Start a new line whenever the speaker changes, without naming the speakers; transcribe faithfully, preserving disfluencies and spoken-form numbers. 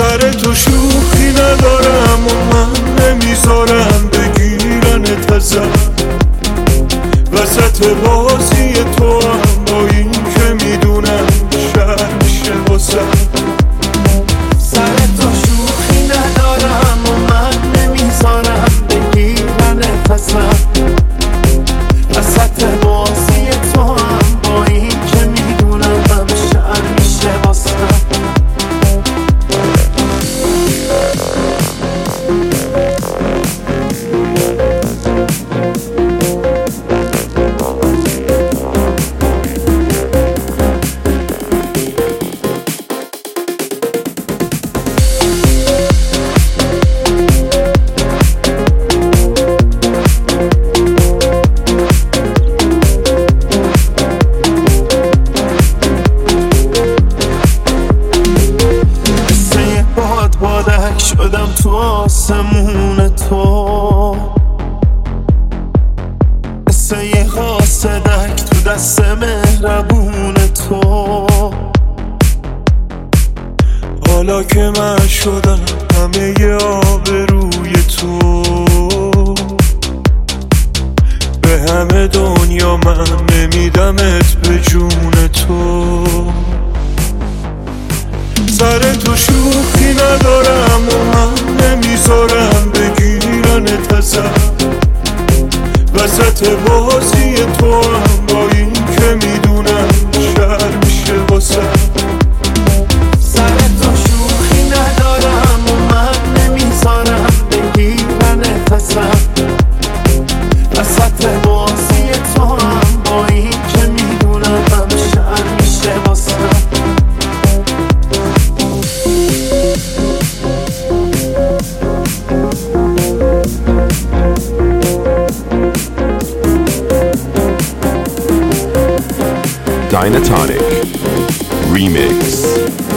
سر تو شوخی ندارم و من نمیذارم بگیرنت ازم. وسط بازی تو هم با این که میدونم شر میشه واسم.
سر تو شوخی ندارم و من نمیذارم بگیرنت ازم. وسط بازی تو هم با این که میدونم شر میشه واسم. بادک شدم تو آسمون تو، مثل یه قاصدک تو دست مهربون تو.
حالا که من شدم همه ی آبروی تو، به همه دنیا من نمیدمت به جون تو. سر تو شوخی ندارم و من نمیذارم بگیرنت ازم. وسط بازی تو هم با این که میدونم شر میشه واسم.
سر تو شوخی ندارم و من نمیذارم بگیرنت ازم. وسط بازی تو هم با این که میدونم شر میشه واسم.
Dynatonic Remix.